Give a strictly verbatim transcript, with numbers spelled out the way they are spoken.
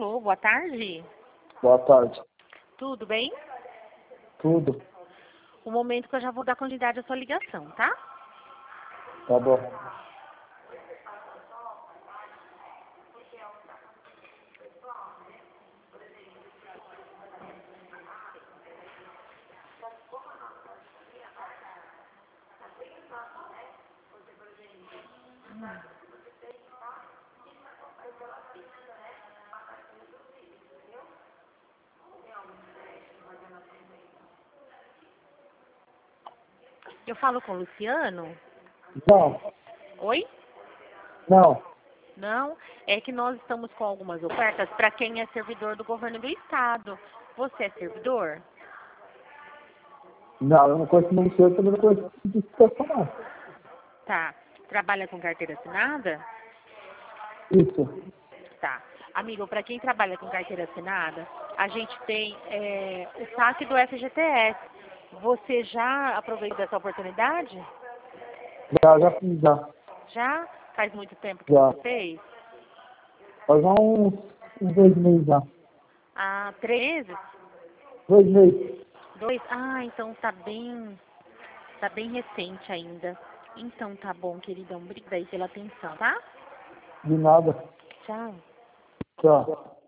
Alô, boa tarde. Boa tarde. Tudo bem? Tudo. Um momento que eu já vou dar continuidade à sua ligação, tá? Tá bom. Eu falo com o Luciano? Não, Oi? não. Não? É que nós estamos com algumas ofertas para quem é servidor do governo do estado. Você é servidor? Não, eu não conheço o senhor, também não conheço de situação, não. Tá. Trabalha com carteira assinada? Isso. Tá. Amigo, para quem trabalha com carteira assinada, a gente tem é, o saque do F G T S. Você já aproveitou dessa oportunidade? Já, já fiz, já. Já? Faz muito tempo que Já. você fez? Faz uns, uns dois meses já. Ah, três meses? Dois meses. Dois? Ah, então tá bem, tá bem recente ainda. Então tá bom, queridão. Obrigada aí pela atenção, tá? De nada. Tchau. Tchau.